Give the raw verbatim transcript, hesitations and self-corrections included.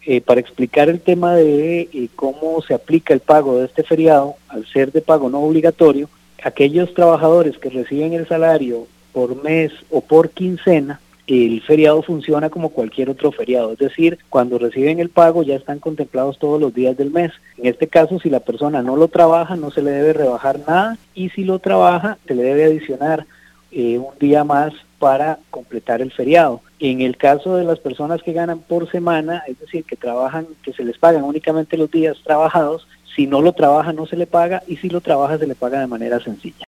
eh, para explicar el tema de eh, cómo se aplica el pago de este feriado, al ser de pago no obligatorio, aquellos trabajadores que reciben el salario por mes o por quincena, el feriado funciona como cualquier otro feriado, es decir, cuando reciben el pago ya están contemplados todos los días del mes. En este caso, si la persona no lo trabaja, no se le debe rebajar nada, y si lo trabaja, se le debe adicionar eh, un día más para completar el feriado. En el caso de las personas que ganan por semana, es decir, que trabajan, que se les pagan únicamente los días trabajados, si no lo trabaja no se le paga, y si lo trabaja se le paga de manera sencilla.